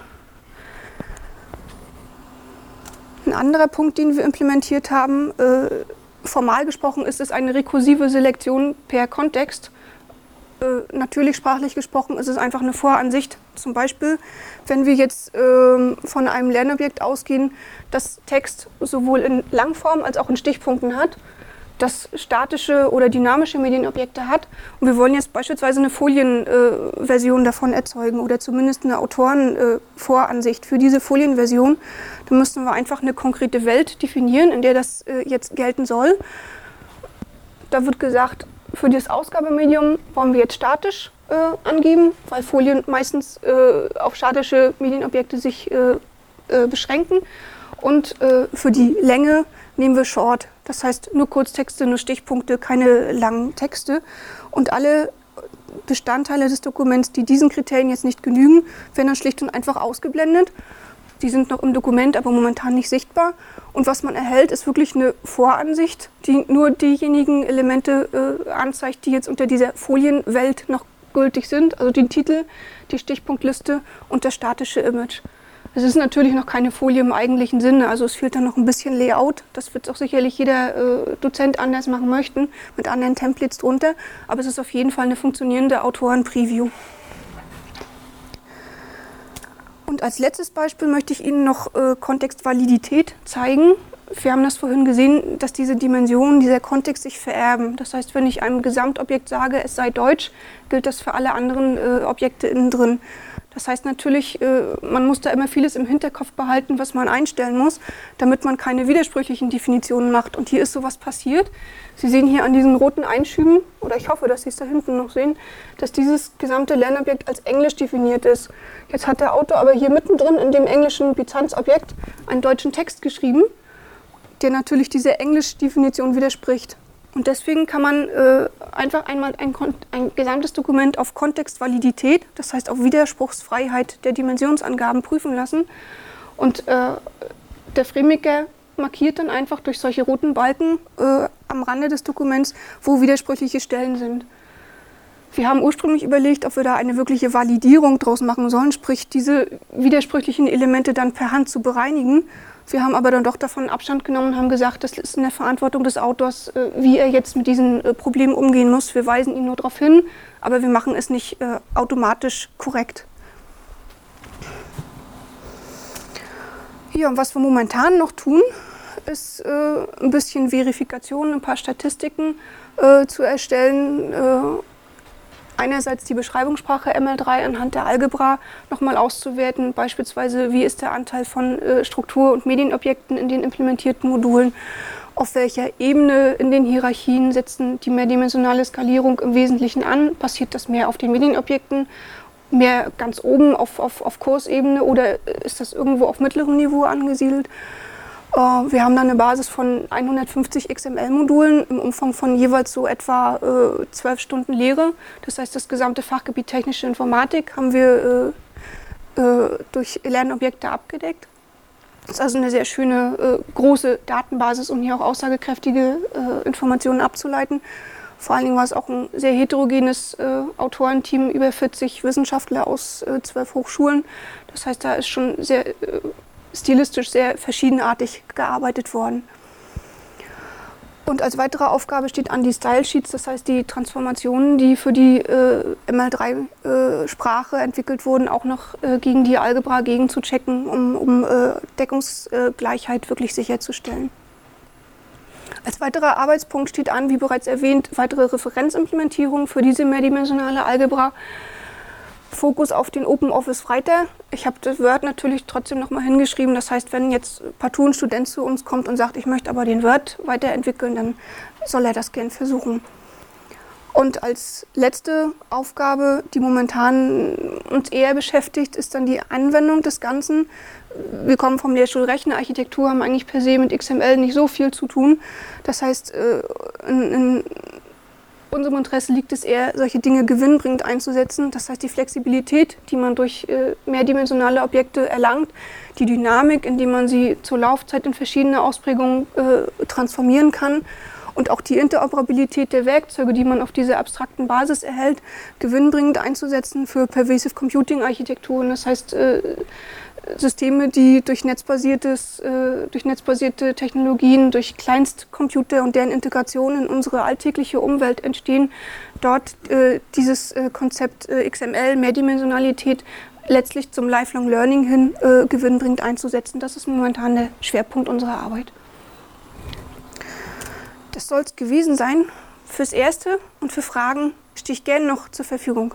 Ein anderer Punkt, den wir implementiert haben, formal gesprochen ist es eine rekursive Selektion per Kontext. Natürlich sprachlich gesprochen ist es einfach eine Voransicht. Zum Beispiel, wenn wir jetzt von einem Lernobjekt ausgehen, das Text sowohl in Langform als auch in Stichpunkten hat, das statische oder dynamische Medienobjekte hat. Und wir wollen jetzt beispielsweise eine Folienversion davon erzeugen oder zumindest eine Autorenvoransicht für diese Folienversion. Dann müssen wir einfach eine konkrete Welt definieren, in der das jetzt gelten soll. Da wird gesagt, für das Ausgabemedium wollen wir jetzt statisch angeben, weil Folien meistens auf statische Medienobjekte sich beschränken. Und für die Länge nehmen wir Short. Das heißt nur Kurztexte, nur Stichpunkte, keine langen Texte. Und alle Bestandteile des Dokuments, die diesen Kriterien jetzt nicht genügen, werden dann schlicht und einfach ausgeblendet. Die sind noch im Dokument, aber momentan nicht sichtbar. Und was man erhält, ist wirklich eine Voransicht, die nur diejenigen Elemente anzeigt, die jetzt unter dieser Folienwelt noch gültig sind. Also den Titel, die Stichpunktliste und das statische Image. Es ist natürlich noch keine Folie im eigentlichen Sinne, also es fehlt dann noch ein bisschen Layout. Das wird auch sicherlich jeder Dozent anders machen möchten, mit anderen Templates drunter. Aber es ist auf jeden Fall eine funktionierende Autoren-Preview. Und als letztes Beispiel möchte ich Ihnen noch Kontextvalidität zeigen. Wir haben das vorhin gesehen, dass diese Dimensionen, dieser Kontext sich vererben. Das heißt, wenn ich einem Gesamtobjekt sage, es sei deutsch, gilt das für alle anderen Objekte innen drin. Das heißt natürlich, man muss da immer vieles im Hinterkopf behalten, was man einstellen muss, damit man keine widersprüchlichen Definitionen macht. Und hier ist sowas passiert. Sie sehen hier an diesen roten Einschüben, oder ich hoffe, dass Sie es da hinten noch sehen, dass dieses gesamte Lernobjekt als Englisch definiert ist. Jetzt hat der Autor aber hier mittendrin in dem englischen Byzanz-Objekt einen deutschen Text geschrieben, der natürlich dieser Englisch-Definition widerspricht. Und deswegen kann man einfach einmal ein gesamtes Dokument auf Kontextvalidität, das heißt auf Widerspruchsfreiheit der Dimensionsangaben prüfen lassen. Und der FrameMaker markiert dann einfach durch solche roten Balken am Rande des Dokuments, wo widersprüchliche Stellen sind. Wir haben ursprünglich überlegt, ob wir da eine wirkliche Validierung draus machen sollen, sprich diese widersprüchlichen Elemente dann per Hand zu bereinigen. Wir haben aber dann doch davon Abstand genommen und haben gesagt, das ist in der Verantwortung des Autors, wie er jetzt mit diesen Problemen umgehen muss. Wir weisen ihn nur darauf hin, aber wir machen es nicht automatisch korrekt. Ja, und was wir momentan noch tun, ist ein bisschen Verifikation, ein paar Statistiken zu erstellen. Einerseits die Beschreibungssprache ML3 anhand der Algebra nochmal auszuwerten, beispielsweise wie ist der Anteil von Struktur- und Medienobjekten in den implementierten Modulen, auf welcher Ebene in den Hierarchien setzen die mehrdimensionale Skalierung im Wesentlichen an, passiert das mehr auf den Medienobjekten, mehr ganz oben auf Kursebene oder ist das irgendwo auf mittlerem Niveau angesiedelt. Wir haben dann eine Basis von 150 XML-Modulen im Umfang von jeweils so etwa 12 Stunden Lehre. Das heißt, das gesamte Fachgebiet Technische Informatik haben wir durch Lernobjekte abgedeckt. Das ist also eine sehr schöne, große Datenbasis, um hier auch aussagekräftige Informationen abzuleiten. Vor allen Dingen war es auch ein sehr heterogenes Autorenteam, über 40 Wissenschaftler aus 12 Hochschulen. Das heißt, da ist schon sehr stilistisch sehr verschiedenartig gearbeitet worden. Und als weitere Aufgabe steht an die Style Sheets, das heißt die Transformationen, die für die ML3-Sprache entwickelt wurden, auch noch gegen die Algebra gegenzuchecken, um Deckungsgleichheit wirklich sicherzustellen. Als weiterer Arbeitspunkt steht an, wie bereits erwähnt, weitere Referenzimplementierung für diese mehrdimensionale Algebra. Fokus auf den OpenOffice Writer. Ich habe das Word natürlich trotzdem nochmal hingeschrieben. Das heißt, wenn jetzt partout ein Student zu uns kommt und sagt, ich möchte aber den Word weiterentwickeln, dann soll er das gern versuchen. Und als letzte Aufgabe, die momentan uns eher beschäftigt, ist dann die Anwendung des Ganzen. Wir kommen vom Lehrstuhl Rechnerarchitektur, haben eigentlich per se mit XML nicht so viel zu tun. Das heißt, in unserem Interesse liegt es eher, solche Dinge gewinnbringend einzusetzen. Das heißt, die Flexibilität, die man durch mehrdimensionale Objekte erlangt, die Dynamik, indem man sie zur Laufzeit in verschiedene Ausprägungen transformieren kann, und auch die Interoperabilität der Werkzeuge, die man auf dieser abstrakten Basis erhält, gewinnbringend einzusetzen für Pervasive Computing Architekturen. Das heißt, Systeme, die durch netzbasierte Technologien, durch Kleinstcomputer und deren Integration in unsere alltägliche Umwelt entstehen, dort dieses Konzept XML, Mehrdimensionalität, letztlich zum Lifelong Learning hin gewinnbringend einzusetzen. Das ist momentan der Schwerpunkt unserer Arbeit. Das soll es gewesen sein fürs Erste, und für Fragen stehe ich gerne noch zur Verfügung.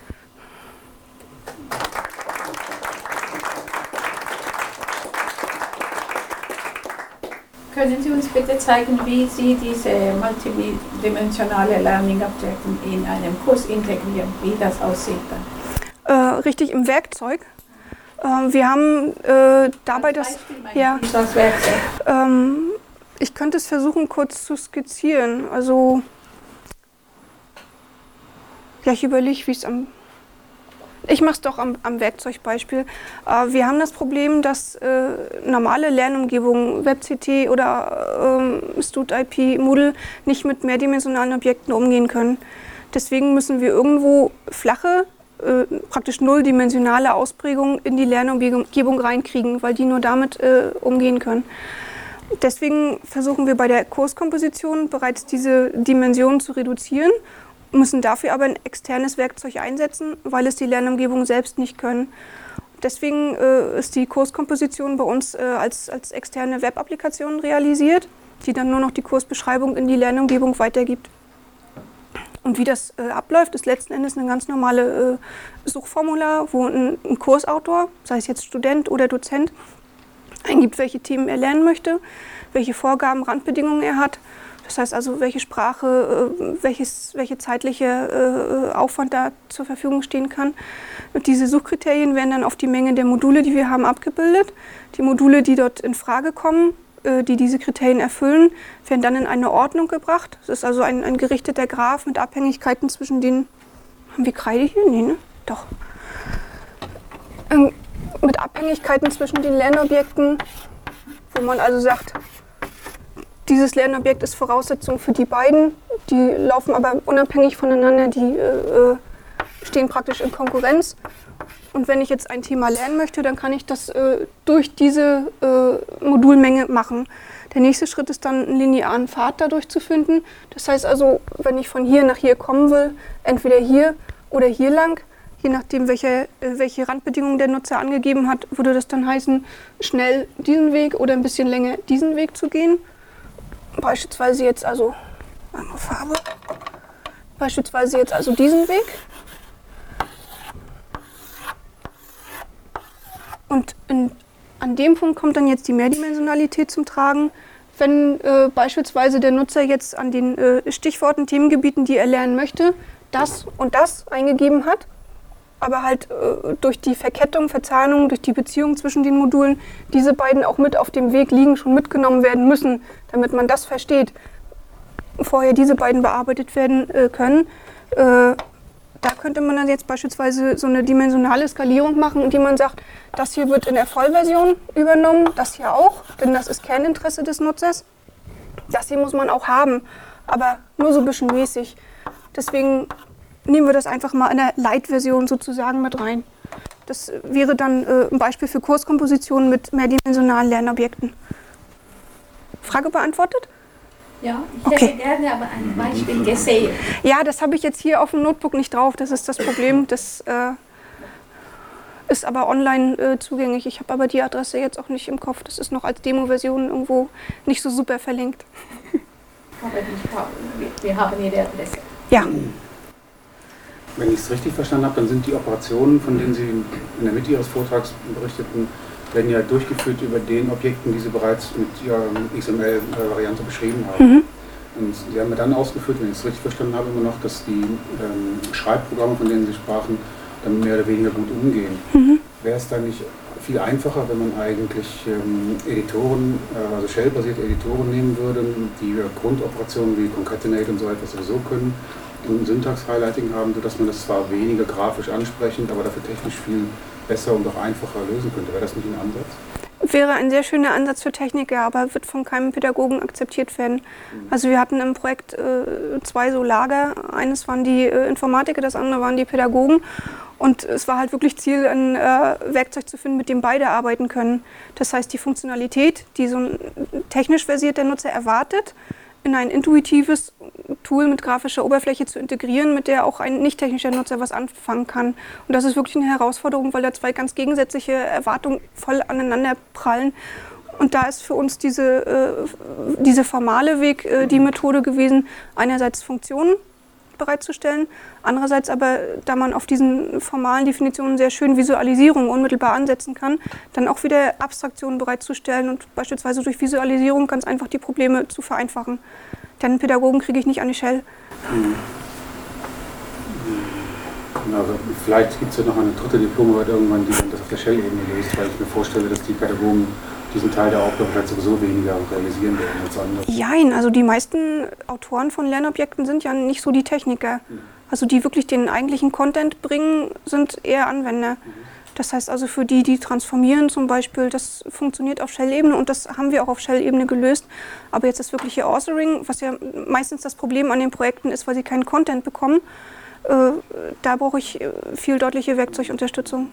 Können Sie uns bitte zeigen, wie Sie diese multidimensionale Learning Objekte in einem Kurs integrieren, wie das aussieht dann? Richtig im Werkzeug. Wir haben dabei das Werkzeug. Ich könnte es versuchen, kurz zu skizzieren. Also, ja, ich überlege, wie es ich mache es doch am Werkzeugbeispiel. Wir haben das Problem, dass normale Lernumgebungen, WebCT oder StudIP, Moodle, nicht mit mehrdimensionalen Objekten umgehen können. Deswegen müssen wir irgendwo flache, praktisch nulldimensionale Ausprägungen in die Lernumgebung reinkriegen, weil die nur damit umgehen können. Deswegen versuchen wir bei der Kurskomposition bereits diese Dimensionen zu reduzieren, müssen dafür aber ein externes Werkzeug einsetzen, weil es die Lernumgebung selbst nicht können. Deswegen ist die Kurskomposition bei uns als externe Web-Applikation realisiert, die dann nur noch die Kursbeschreibung in die Lernumgebung weitergibt. Und wie das abläuft, ist letzten Endes ein ganz normales Suchformular, wo ein Kursautor, sei es jetzt Student oder Dozent, eingibt, welche Themen er lernen möchte, welche Vorgaben, Randbedingungen er hat. Das heißt also, welche Sprache, welche zeitliche Aufwand da zur Verfügung stehen kann. Und diese Suchkriterien werden dann auf die Menge der Module, die wir haben, abgebildet. Die Module, die dort in Frage kommen, die diese Kriterien erfüllen, werden dann in eine Ordnung gebracht. Das ist also ein gerichteter Graph mit Abhängigkeiten zwischen den... Haben wir Kreide hier? Nee, ne? Doch. Mit Abhängigkeiten zwischen den Lernobjekten, wo man also sagt, dieses Lernobjekt ist Voraussetzung für die beiden, die laufen aber unabhängig voneinander, die stehen praktisch in Konkurrenz. Und wenn ich jetzt ein Thema lernen möchte, dann kann ich das durch diese Modulmenge machen. Der nächste Schritt ist dann, einen linearen Pfad dadurch zu finden. Das heißt also, wenn ich von hier nach hier kommen will, entweder hier oder hier lang, je nachdem, welche Randbedingungen der Nutzer angegeben hat, würde das dann heißen, schnell diesen Weg oder ein bisschen länger diesen Weg zu gehen. Beispielsweise jetzt also, andere Farbe, beispielsweise jetzt also diesen Weg. Und an dem Punkt kommt dann jetzt die Mehrdimensionalität zum Tragen. Wenn beispielsweise der Nutzer jetzt an den Stichworten, Themengebieten, die er lernen möchte, das und das eingegeben hat, aber halt durch die Verkettung, Verzahnung, durch die Beziehung zwischen den Modulen, diese beiden auch mit auf dem Weg liegen, schon mitgenommen werden müssen, damit man das versteht, vorher diese beiden bearbeitet werden können. Da könnte man dann jetzt beispielsweise so eine dimensionale Skalierung machen, indem man sagt, das hier wird in der Vollversion übernommen, das hier auch, denn das ist Kerninteresse des Nutzers. Das hier muss man auch haben, aber nur so ein bisschen mäßig. Deswegen nehmen wir das einfach mal in der Light-Version sozusagen mit rein. Das wäre dann ein Beispiel für Kurskompositionen mit mehrdimensionalen Lernobjekten. Frage beantwortet? Ja, ich hätte gerne aber ein Beispiel gesehen. Ja, das habe ich jetzt hier auf dem Notebook nicht drauf, das ist das Problem. Das ist aber online zugänglich. Ich habe aber die Adresse jetzt auch nicht im Kopf. Das ist noch als Demo-Version irgendwo nicht so super verlinkt. Aber wir haben Ihre Adresse. Ja. Wenn ich es richtig verstanden habe, dann sind die Operationen, von denen Sie in der Mitte Ihres Vortrags berichteten, werden ja durchgeführt über den Objekten, die Sie bereits mit Ihrer XML-Variante beschrieben haben. Und Sie haben mir dann ausgeführt, wenn ich es richtig verstanden habe, immer noch, dass die Schreibprogramme, von denen Sie sprachen, dann mehr oder weniger gut umgehen. Wäre es dann nicht viel einfacher, wenn man eigentlich Editoren, also Shell-basierte Editoren nehmen würde, die Grundoperationen wie Concatenate und so etwas sowieso können und ein Syntax-Highlighting haben, sodass man das zwar weniger grafisch ansprechend, aber dafür technisch viel besser und auch einfacher lösen könnte. Wäre das nicht ein Ansatz? Wäre ein sehr schöner Ansatz für Techniker, aber wird von keinem Pädagogen akzeptiert werden. Also wir hatten im Projekt 2 so Lager. Eines waren die Informatiker, das andere waren die Pädagogen. Und es war halt wirklich Ziel, ein Werkzeug zu finden, mit dem beide arbeiten können. Das heißt, die Funktionalität, die so ein technisch versierter Nutzer erwartet, in ein intuitives Tool mit grafischer Oberfläche zu integrieren, mit der auch ein nicht technischer Nutzer was anfangen kann. Und das ist wirklich eine Herausforderung, weil da 2 ganz gegensätzliche Erwartungen voll aneinander prallen. Und da ist für uns diese formale Weg die Methode gewesen, einerseits Funktionen bereitzustellen, andererseits aber, da man auf diesen formalen Definitionen sehr schön Visualisierung unmittelbar ansetzen kann, dann auch wieder Abstraktionen bereitzustellen und beispielsweise durch Visualisierung ganz einfach die Probleme zu vereinfachen. Denn einen Pädagogen kriege ich nicht an die Shell. Also vielleicht gibt es ja noch eine dritte Diplomarbeit irgendwann, die das auf der Shell-Ebene löst, weil ich mir vorstelle, dass die Pädagogen diesen Teil der Aufgabe vielleicht sowieso weniger realisieren werden als andere. Jein, also die meisten Autoren von Lernobjekten sind ja nicht so die Techniker. Also die wirklich den eigentlichen Content bringen, sind eher Anwender. Das heißt also für die, die transformieren zum Beispiel, das funktioniert auf Shell-Ebene und das haben wir auch auf Shell-Ebene gelöst. Aber jetzt das wirkliche Authoring, was ja meistens das Problem an den Projekten ist, weil sie keinen Content bekommen, da brauche ich viel deutliche Werkzeugunterstützung.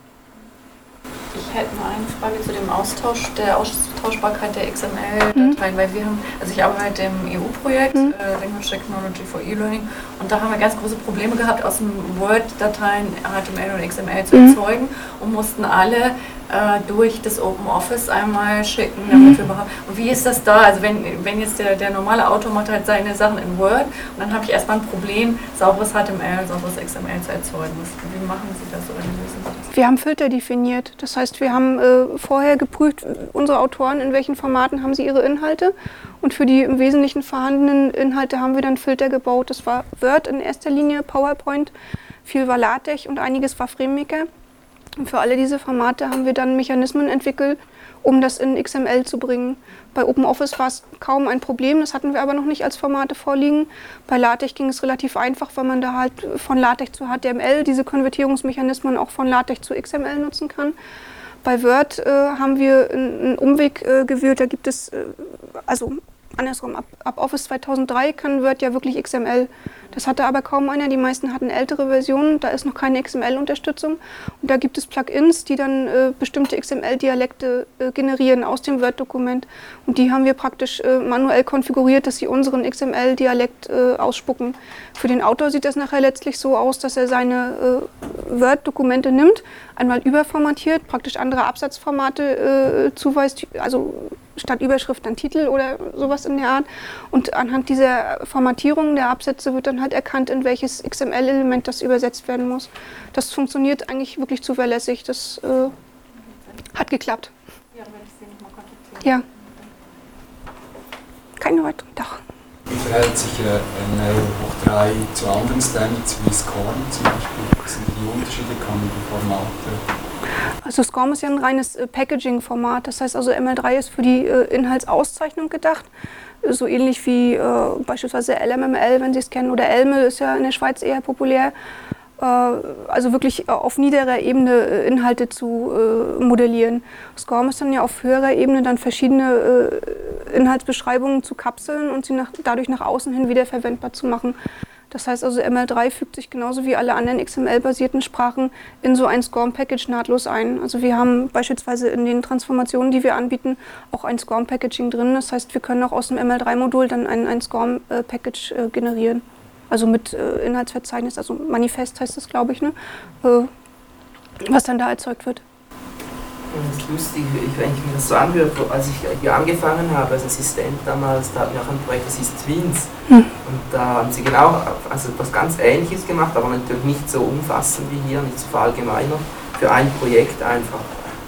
Ich hätte nur eine Frage zu dem Austausch, der Austauschbarkeit der XML-Dateien, weil wir haben, also ich arbeite im EU-Projekt, Language Technology for E-Learning, und da haben wir ganz große Probleme gehabt, aus dem Word-Dateien HTML und XML zu erzeugen und mussten alle durch das Open Office einmal schicken, damit wir überhaupt. Und wie ist das da? Also wenn jetzt der normale Autor macht halt seine Sachen in Word und dann habe ich erstmal ein Problem, sauberes HTML, sauberes XML zu erzeugen. Wie machen Sie das oder wie lösen Sie das? Wir haben Filter definiert. Das heißt, wir haben vorher geprüft, unsere Autoren, in welchen Formaten haben sie ihre Inhalte. Und für die im Wesentlichen vorhandenen Inhalte haben wir dann Filter gebaut. Das war Word in erster Linie, PowerPoint, viel war LaTeX und einiges war FrameMaker. Und für alle diese Formate haben wir dann Mechanismen entwickelt, um das in XML zu bringen. Bei OpenOffice war es kaum ein Problem, das hatten wir aber noch nicht als Formate vorliegen. Bei LaTeX ging es relativ einfach, weil man da halt von LaTeX zu HTML diese Konvertierungsmechanismen auch von LaTeX zu XML nutzen kann. Bei Word haben wir einen Umweg gewählt, da gibt es, also andersrum, ab Office 2003 kann Word ja wirklich XML. Das hatte aber kaum einer, die meisten hatten ältere Versionen, da ist noch keine XML-Unterstützung. Und da gibt es Plugins, die dann bestimmte XML-Dialekte generieren aus dem Word-Dokument. Und die haben wir praktisch manuell konfiguriert, dass sie unseren XML-Dialekt ausspucken. Für den Autor sieht das nachher letztlich so aus, dass er seine Word-Dokumente nimmt, einmal überformatiert, praktisch andere Absatzformate zuweist, also statt Überschrift dann Titel oder sowas in der Art. Und anhand dieser Formatierung der Absätze wird dann halt erkannt, in welches XML-Element das übersetzt werden muss. Das funktioniert eigentlich wirklich zuverlässig. Das hat geklappt. Ja, werde ich Sie nochmal kontaktieren. Ja. Keine weiteren. Doch. Wie verhält sich ML3 zu anderen Standards wie SCORM zum Beispiel? Was sind die Unterschiede, kann man die Formate? Also SCORM ist ja ein reines Packaging-Format. Das heißt also ML3 ist für die Inhaltsauszeichnung gedacht. So ähnlich wie beispielsweise LMML, wenn Sie es kennen, oder ELML ist ja in der Schweiz eher populär. Also wirklich auf niederer Ebene Inhalte zu modellieren. SCORM ist dann ja auf höherer Ebene dann verschiedene Inhaltsbeschreibungen zu kapseln und sie dadurch nach außen hin wieder verwendbar zu machen. Das heißt also, ML3 fügt sich genauso wie alle anderen XML-basierten Sprachen in so ein SCORM-Package nahtlos ein. Also wir haben beispielsweise in den Transformationen, die wir anbieten, auch ein SCORM-Packaging drin. Das heißt, wir können auch aus dem ML3-Modul dann ein SCORM-Package generieren. Also mit Inhaltsverzeichnis, also Manifest heißt das, glaube ich, ne? Was dann da erzeugt wird. Das ist lustig, wenn ich mir das so anhöre, als ich hier angefangen habe als Assistent damals, da hatten wir auch ein Projekt, das hieß Twins. Und da haben sie genau etwas ganz Ähnliches gemacht, aber natürlich nicht so umfassend wie hier, nicht so verallgemeinert, für ein Projekt einfach.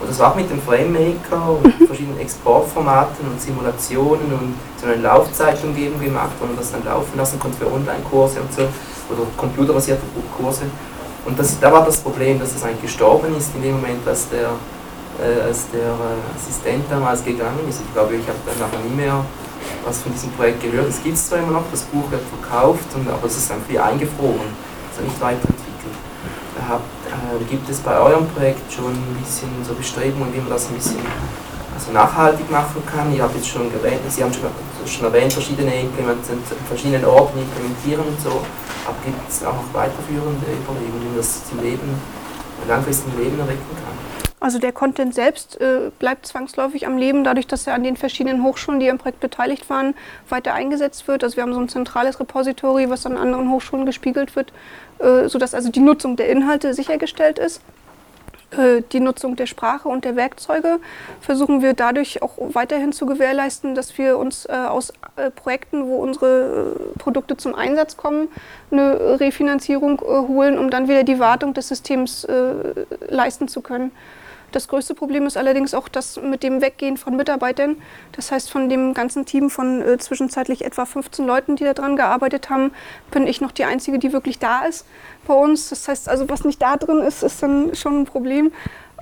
Und das war auch mit dem FrameMaker und verschiedenen Exportformaten und Simulationen und so eine Laufzeitumgebung gemacht, wo man das dann laufen lassen konnte für Online-Kurse und so, oder computerbasierte Kurse. Und da war das Problem, dass das eigentlich gestorben ist in dem Moment, als der Assistent damals gegangen ist. Ich glaube, ich habe dann nachher nie mehr was von diesem Projekt gehört. Es gibt es zwar immer noch, das Buch wird verkauft, aber es ist einfach eingefroren, also nicht weiterentwickelt. Gibt es bei eurem Projekt schon ein bisschen so Bestrebungen, wie man das ein bisschen nachhaltig machen kann? Ihr habt jetzt schon erwähnt, Sie haben schon erwähnt, verschiedenen Orten implementieren und so, aber gibt es auch noch weiterführende Überlegungen, wie man das zum langfristigen Leben erwecken kann? Also der Content selbst bleibt zwangsläufig am Leben, dadurch, dass er an den verschiedenen Hochschulen, die am Projekt beteiligt waren, weiter eingesetzt wird. Also wir haben so ein zentrales Repository, was an anderen Hochschulen gespiegelt wird, sodass also die Nutzung der Inhalte sichergestellt ist. Die Nutzung der Sprache und der Werkzeuge versuchen wir dadurch auch weiterhin zu gewährleisten, dass wir uns aus Projekten, wo unsere Produkte zum Einsatz kommen, eine Refinanzierung holen, um dann wieder die Wartung des Systems leisten zu können. Das größte Problem ist allerdings auch das mit dem Weggehen von Mitarbeitern. Das heißt, von dem ganzen Team von zwischenzeitlich etwa 15 Leuten, die daran gearbeitet haben, bin ich noch die Einzige, die wirklich da ist bei uns. Das heißt also, was nicht da drin ist, ist dann schon ein Problem.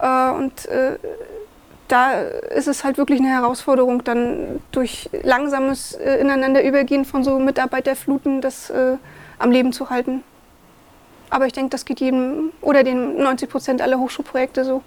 Da ist es halt wirklich eine Herausforderung, dann durch langsames Ineinanderübergehen von so Mitarbeiterfluten das am Leben zu halten. Aber ich denke, das geht jedem oder den 90% aller Hochschulprojekte so.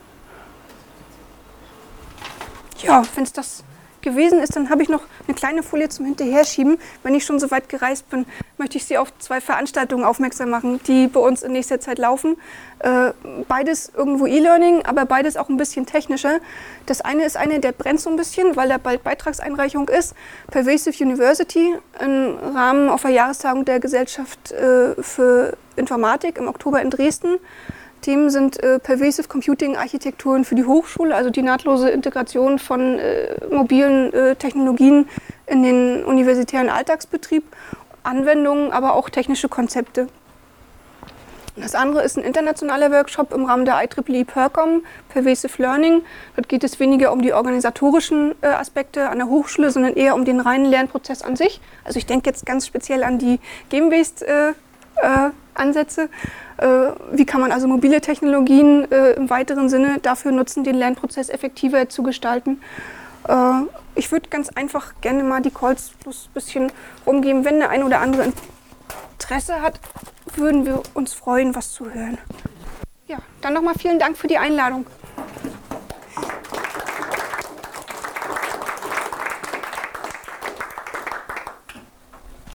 Ja, wenn es das gewesen ist, dann habe ich noch eine kleine Folie zum Hinterherschieben. Wenn ich schon so weit gereist bin, möchte ich Sie auf 2 Veranstaltungen aufmerksam machen, die bei uns in nächster Zeit laufen. Beides irgendwo E-Learning, aber beides auch ein bisschen technischer. Das eine ist eine, der brennt so ein bisschen, weil da bald Beitragseinreichung ist. Pervasive University im Rahmen auf der Jahrestagung der Gesellschaft für Informatik im Oktober in Dresden. Themen sind Pervasive Computing Architekturen für die Hochschule, also die nahtlose Integration von mobilen Technologien in den universitären Alltagsbetrieb, Anwendungen, aber auch technische Konzepte. Das andere ist ein internationaler Workshop im Rahmen der IEEE PERCOM, Pervasive Learning. Dort geht es weniger um die organisatorischen Aspekte an der Hochschule, sondern eher um den reinen Lernprozess an sich. Also ich denke jetzt ganz speziell an die Game-Based Ansätze. Wie kann man also mobile Technologien im weiteren Sinne dafür nutzen, den Lernprozess effektiver zu gestalten? Ich würde ganz einfach gerne mal die Calls bloß ein bisschen rumgeben. Wenn der ein oder andere Interesse hat, würden wir uns freuen, was zu hören. Ja, dann nochmal vielen Dank für die Einladung.